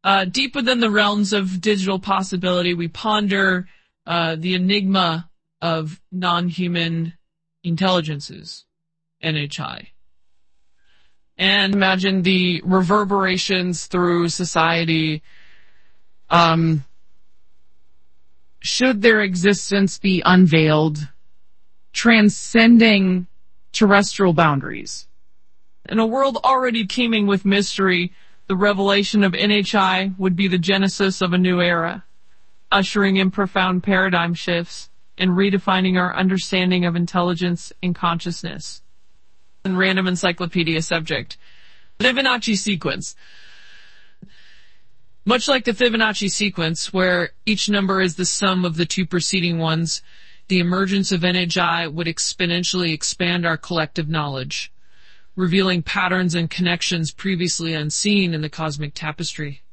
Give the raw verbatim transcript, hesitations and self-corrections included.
Uh, deep within the realms of digital possibility, we ponder uh, the enigma of non-human intelligences, N H I. And imagine the reverberations through society. Um, should their existence be unveiled, transcending terrestrial boundaries? In a world already teeming with mystery, the revelation of N H I would be the genesis of a new era, ushering in profound paradigm shifts and redefining our understanding of intelligence and consciousness. And random encyclopedia subject. Fibonacci sequence. Much like the Fibonacci sequence, where each number is the sum of the two preceding ones, the emergence of N H I would exponentially expand our collective knowledge, revealing patterns and connections previously unseen in the cosmic tapestry.